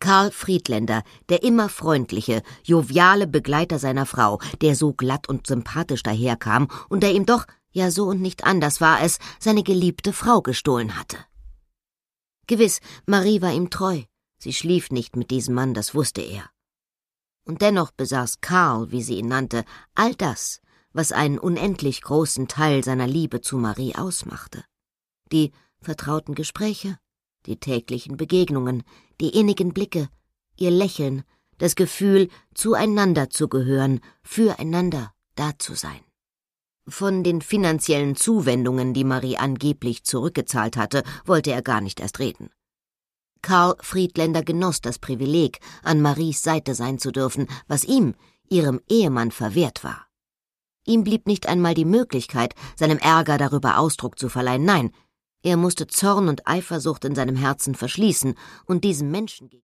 Karl Friedländer, der immer freundliche, joviale Begleiter seiner Frau, der so glatt und sympathisch daherkam und der ihm doch, ja so und nicht anders war es, seine geliebte Frau gestohlen hatte. Gewiss, Marie war ihm treu, sie schlief nicht mit diesem Mann, das wusste er. Und dennoch besaß Karl, wie sie ihn nannte, all das, was einen unendlich großen Teil seiner Liebe zu Marie ausmachte. Die vertrauten Gespräche, die täglichen Begegnungen, die innigen Blicke, ihr Lächeln, das Gefühl, zueinander zu gehören, füreinander da zu sein. Von den finanziellen Zuwendungen, die Marie angeblich zurückgezahlt hatte, wollte er gar nicht erst reden. Karl Friedländer genoss das Privileg, an Maries Seite sein zu dürfen, was ihm, ihrem Ehemann, verwehrt war. Ihm blieb nicht einmal die Möglichkeit, seinem Ärger darüber Ausdruck zu verleihen, nein, er musste Zorn und Eifersucht in seinem Herzen verschließen und diesem Menschen